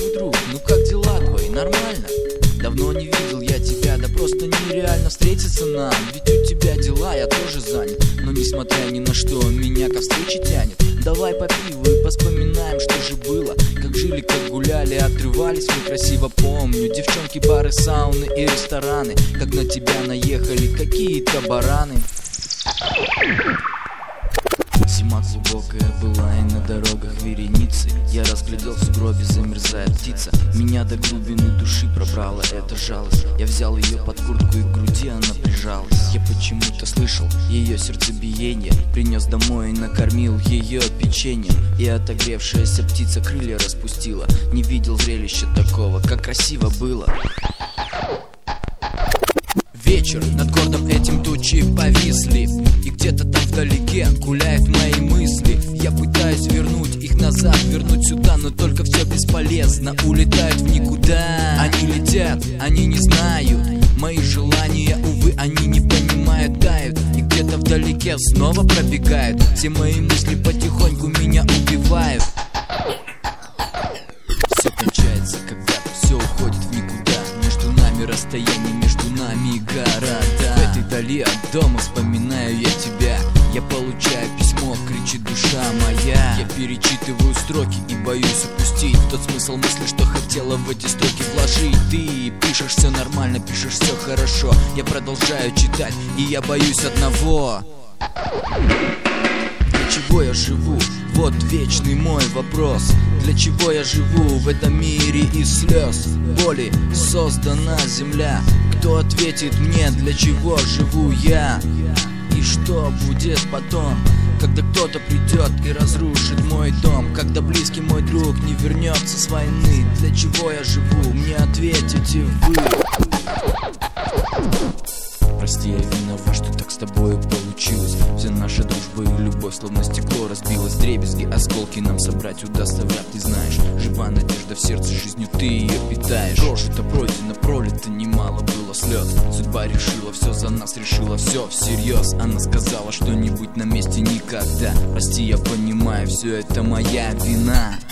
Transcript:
друг, ну как дела твои, нормально? Давно не видел я тебя, да просто нереально встретиться нам. Ведь у тебя дела, я тоже занят, но несмотря ни на что, меня ко встрече тянет. Давай по пиву и поспоминаем, что же было. Как жили, как гуляли, отрывались мы красиво, помню. Девчонки, бары, сауны и рестораны. Как на тебя наехали какие-то бараны. Зима глубокая была и на дорогах вереницы. Я разглядел в сугробе, замерзает птица. Меня до глубины души пробрала эта жалость. Я взял ее под куртку и к груди она прижалась. Я почему-то слышал ее сердцебиение. Принес домой и накормил ее печеньем. И отогревшаяся птица крылья распустила. Не видел зрелища такого, как красиво было. Вечер, над городом этим тучи повисли. И где-то там вдалеке гуляют мои мысли. Я пытаюсь вернуть их назад, вернуть сюда, но только все бесполезно. Улетают в никуда. Они летят, они не знают мои желания, увы, они не понимают, тают. И где-то вдалеке снова пробегают. Все мои мысли потихоньку меня убивают. Все кончается когда-то, все уходит в никуда. Между нами расстояние, между нами города. В этой дали от дома вспоминаю я тебя. Я получаю письмо, кричит душа моя. Я перечитываю строки и боюсь упустить тот смысл мысли, что хотела в эти строки вложить. Ты пишешь все нормально, пишешь все хорошо. Я продолжаю читать, и я боюсь одного. Для чего я живу? Вот вечный мой вопрос. Для чего я живу в этом мире из слез, боли создана земля? Кто ответит мне, для чего живу я? И что будет потом, когда кто-то придет и разрушит мой дом? Когда близкий мой друг не вернется с войны? Для чего я живу? Мне ответите вы. Прости, я виноват, что так с тобою получилось. Вся наша дружба и любовь словно стекло разбилось. Дребезги, осколки нам собрать удастся, вряд ли знаешь. Жива надежда в сердце, жизнью ты ее питаешь. Прожито, пройдено, пролито, немало было слез. Судьба решила все за нас, решила все всерьез. Она сказала, что не будь на месте никогда. Прости, я понимаю, все это моя вина.